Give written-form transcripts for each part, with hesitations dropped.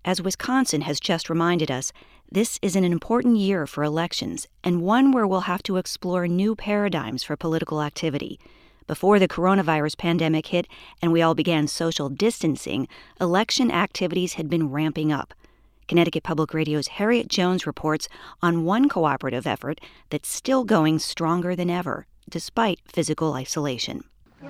As Wisconsin has just reminded us, this is an important year for elections and one where we'll have to explore new paradigms for political activity. Before the coronavirus pandemic hit and we all began social distancing, election activities had been ramping up. Connecticut Public Radio's Harriet Jones reports on one cooperative effort that's still going stronger than ever, despite physical isolation.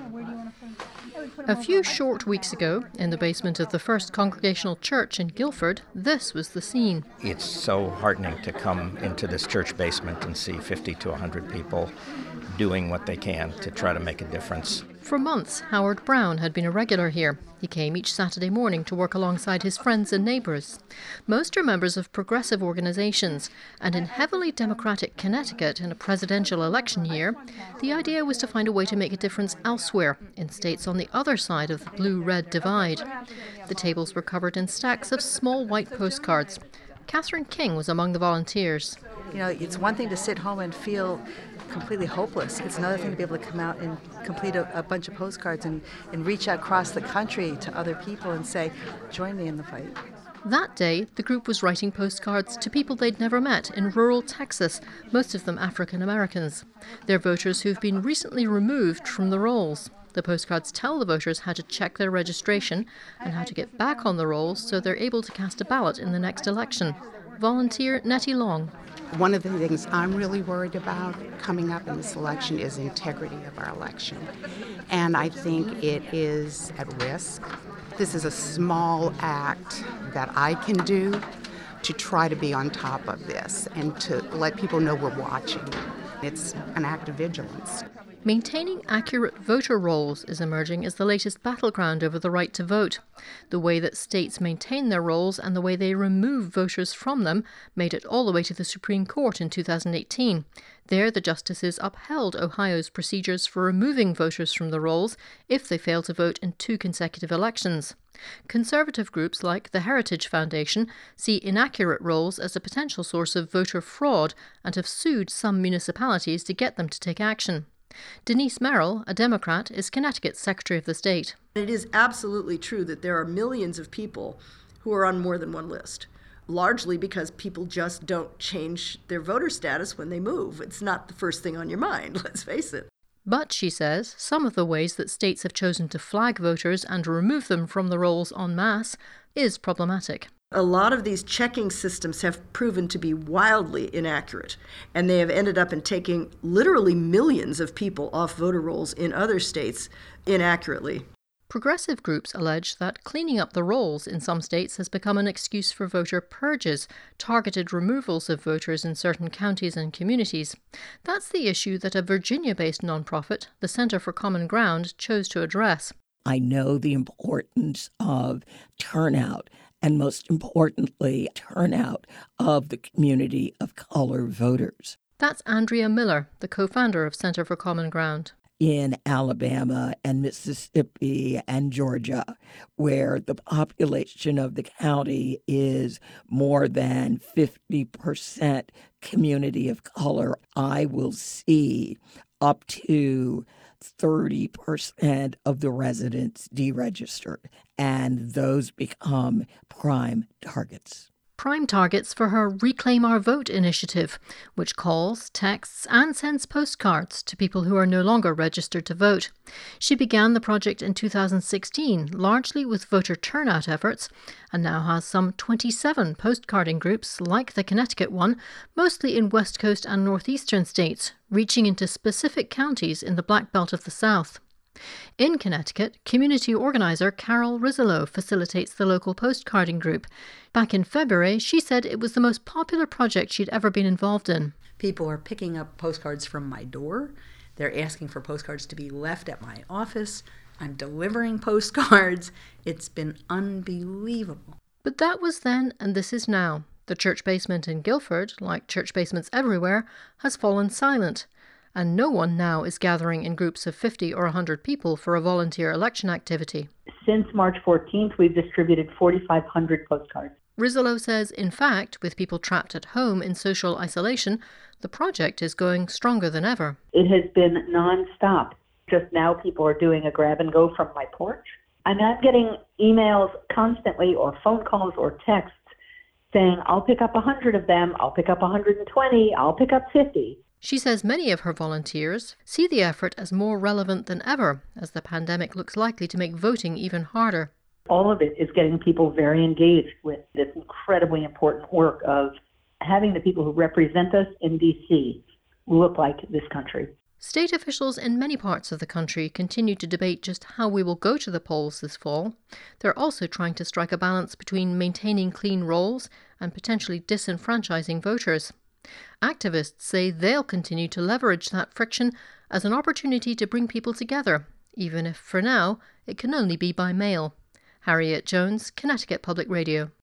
A few short weeks ago, in the basement of the First Congregational Church in Guilford, this was the scene. It's so heartening to come into this church basement and see 50 to 100 people doing what they can to try to make a difference. For months, Howard Brown had been a regular here. He came each Saturday morning to work alongside his friends and neighbours. Most are members of progressive organisations, and in heavily Democratic Connecticut in a presidential election year, the idea was to find a way to make a difference elsewhere, in states on the other side of the blue-red divide. The tables were covered in stacks of small white postcards. Catherine King was among the volunteers. You know, it's one thing to sit home and feel completely hopeless. It's another thing to be able to come out and complete a bunch of postcards and reach out across the country to other people and say, join me in the fight. That day, the group was writing postcards to people they'd never met in rural Texas, most of them African Americans. They're voters who've been recently removed from the rolls. The postcards tell the voters how to check their registration and how to get back on the rolls so they're able to cast a ballot in the next election. Volunteer Nettie Long. One of the things I'm really worried about coming up in this election is integrity of our election. And I think it is at risk. This is a small act that I can do to try to be on top of this and to let people know we're watching. It's an act of vigilance. Maintaining accurate voter rolls is emerging as the latest battleground over the right to vote. The way that states maintain their rolls and the way they remove voters from them made it all the way to the Supreme Court in 2018. There, the justices upheld Ohio's procedures for removing voters from the rolls if they fail to vote in 2 consecutive elections. Conservative groups like the Heritage Foundation see inaccurate rolls as a potential source of voter fraud and have sued some municipalities to get them to take action. Denise Merrill, a Democrat, is Connecticut's Secretary of the State. It is absolutely true that there are millions of people who are on more than one list, largely because people just don't change their voter status when they move. It's not the first thing on your mind, let's face it. But, she says, some of the ways that states have chosen to flag voters and remove them from the rolls en masse is problematic. A lot of these checking systems have proven to be wildly inaccurate, and they have ended up in taking literally millions of people off voter rolls in other states inaccurately. Progressive groups allege that cleaning up the rolls in some states has become an excuse for voter purges, targeted removals of voters in certain counties and communities. That's the issue that a Virginia-based nonprofit, the Center for Common Ground, chose to address. I know the importance of turnout, and most importantly, turnout of the community of color voters. That's Andrea Miller, the co-founder of Center for Common Ground. In Alabama and Mississippi and Georgia, where the population of the county is more than 50% community of color, I will see up to 30% of the residents deregistered, and those become prime targets. Prime targets for her Reclaim Our Vote initiative, which calls, texts and sends postcards to people who are no longer registered to vote. She began the project in 2016, largely with voter turnout efforts, and now has some 27 postcarding groups like the Connecticut one, mostly in West Coast and northeastern states, reaching into specific counties in the Black Belt of the South. In Connecticut, community organizer Carol Rizzolo facilitates the local postcarding group. Back in February, she said it was the most popular project she'd ever been involved in. People are picking up postcards from my door. They're asking for postcards to be left at my office. I'm delivering postcards. It's been unbelievable. But that was then, and this is now. The church basement in Guilford, like church basements everywhere, has fallen silent. And no one now is gathering in groups of 50 or 100 people for a volunteer election activity. Since March 14th, we've distributed 4,500 postcards. Rizzolo says, in fact, with people trapped at home in social isolation, the project is going stronger than ever. It has been nonstop. Just now people are doing a grab and go from my porch. I mean, I'm getting emails constantly or phone calls or texts saying, I'll pick up 100 of them, I'll pick up 120, I'll pick up 50. She says many of her volunteers see the effort as more relevant than ever as the pandemic looks likely to make voting even harder. All of it is getting people very engaged with this incredibly important work of having the people who represent us in D.C. look like this country. State officials in many parts of the country continue to debate just how we will go to the polls this fall. They're also trying to strike a balance between maintaining clean rolls and potentially disenfranchising voters. Activists say they'll continue to leverage that friction as an opportunity to bring people together, even if for now it can only be by mail. Harriet Jones, Connecticut Public Radio.